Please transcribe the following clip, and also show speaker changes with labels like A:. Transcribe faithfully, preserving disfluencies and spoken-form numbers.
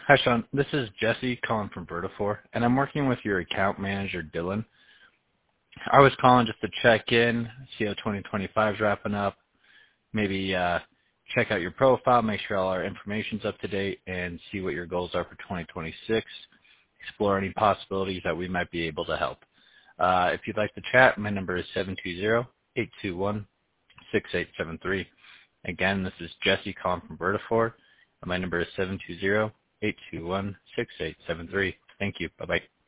A: Hi, Sean. This is Jesse calling from Vertifor, and I'm working with your account manager, Dylan. I was calling just to check in, see how twenty twenty-five is wrapping up, maybe uh, check out your profile, make sure all our information's up to date, and see what your goals are for twenty twenty-six, explore any possibilities that we might be able to help. Uh, if you'd like to chat, my number is seven two zero, eight two one, six eight seven three. Again, this is Jesse calling from Vertifor, and my number is seven two zero, eight two one, six eight seven three. Thank you. Bye-bye.